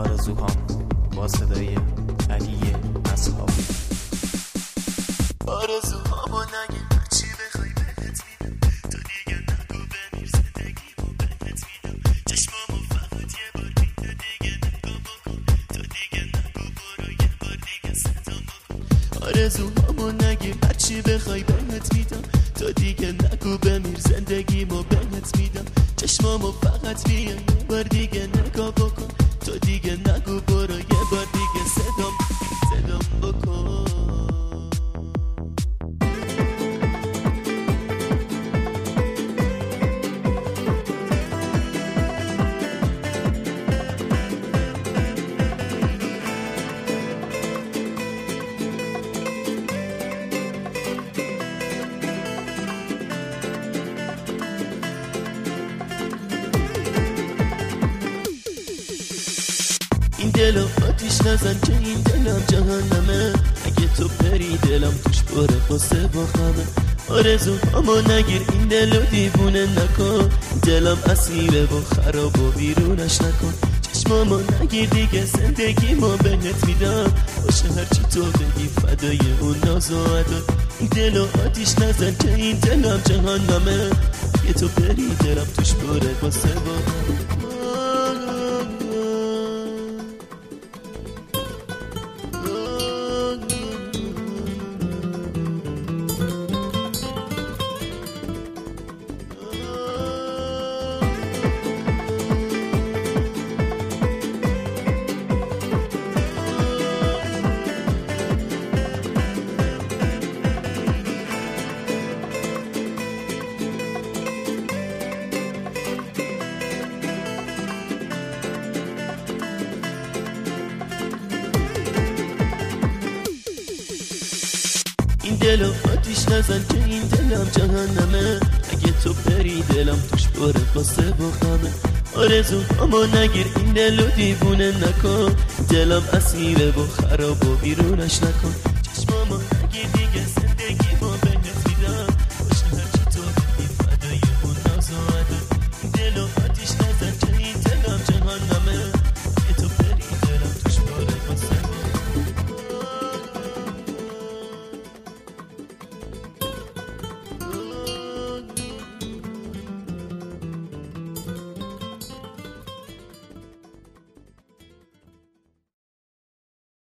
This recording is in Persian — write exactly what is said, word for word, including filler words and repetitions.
آرزوهام با صدای علی اصحابی. آرزوهامو نگی هرچی بخوای بهت میدم، تو دیگه نگو بمیر زندگیمو بهت میدم، چشمامو فقط یه بار میده دیگه نگو بکن، تو دیگه نگو برو یه بار دیگه صدا بکن. آرزوهامو نگی هرچی بخوای بهت میدم، تو دیگه نگو بمیر زندگیمو بهت میدم، چشمامو فقط بیا یه بار دیگه نگاه بکن، تو دیگه نگو برو یه بار دیگه صدام صدام بکن. این دلو آتیش نزن که این دلم جهنمه، اگه تو بری دلم توش بره قصه با خمه. آرزو همو نگیر این دلو دیوونه نکن، دلم اسیره و خراب و بیرونش نکن، چشمامو نگیر دیگه زندگی ما بهت میدم، باشه هرچی تو بگی فدای اون ناز و عدد. این دلو آتیش نزن که این دلم جهنمه، اگه تو بری دلم توش بره قصه با خمه. این دلو آتیش نزن که این دلم جهنمه، اگه تو بری دلم توش بره قصه با خمه. آرزو همو نگیر این دلو دیوونه نکن، دلم اسیره و خراب و بیرونش نکن، چشمامو نگیر دیگه زندگی